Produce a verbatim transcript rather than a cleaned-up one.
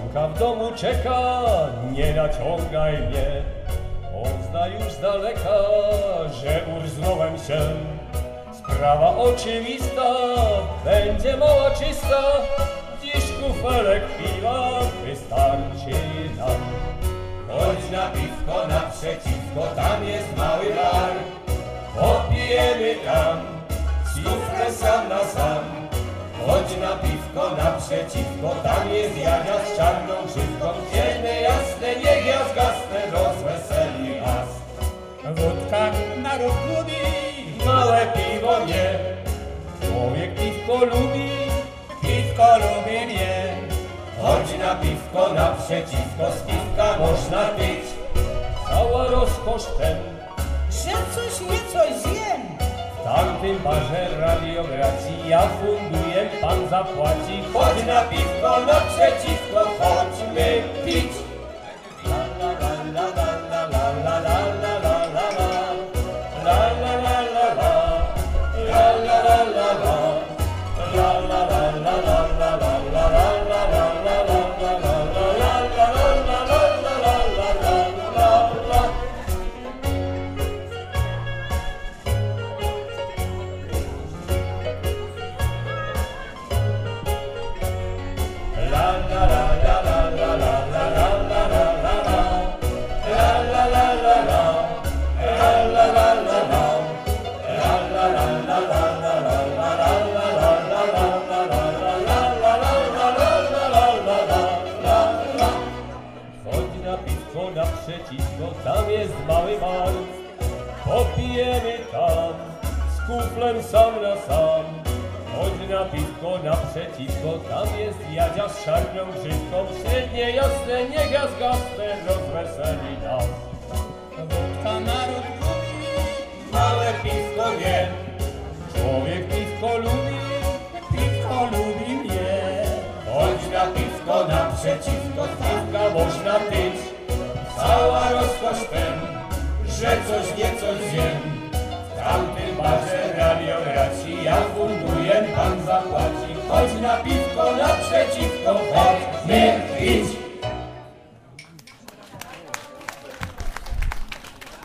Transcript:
Żonka w domu czeka, nie naciągaj mnie. Pozna już z daleka, że urznąłem się. Sprawa oczywista, będzie mała czysta. Dziś kufelek piwa wystarczy nam. Chodź na piwko naprzeciwko, tam jest mały bar. Popijemy tam, z kuflem sam na sam. Chodź na piwko naprzeciwko, tam jest Jadzia z czarną grzywką. Dzienne jasne, niech ja zgasnę, rozweseli nas. Wódka naród lubi, Małe piwo nie, Człowiek piwko lubi, piwko lubi mnie. chodź na piwko naprzeciwko, z piwka można pić. cała rozkosz ten. Że coś nie coś zjem. W tamtym barze radiogracji ja funduję, pan zapłaci. Chodź na piwko naprzeciwko, chodźmy pić. La la la la la la la la la la la la. La la la la la. La la la la la. La la la la la la la la la la la la la la la la la la la. Chodź na piwko naprzeciwko, tam jest mały bar. Popijemy tam, z kuflem sam na sam. Chodź na piwko naprzeciwko, tam jest Jadzia z czarną grzywką. Średnie jasne, niech ja zgasnę, rozweseli nas. Wódka naród lubi, Małe piwko nie, Człowiek piwko lubi, piwko lubi mnie. chodź na piwko naprzeciwko, z piwka można pić. Cała rozkosz ten, że coś nie coś zjem.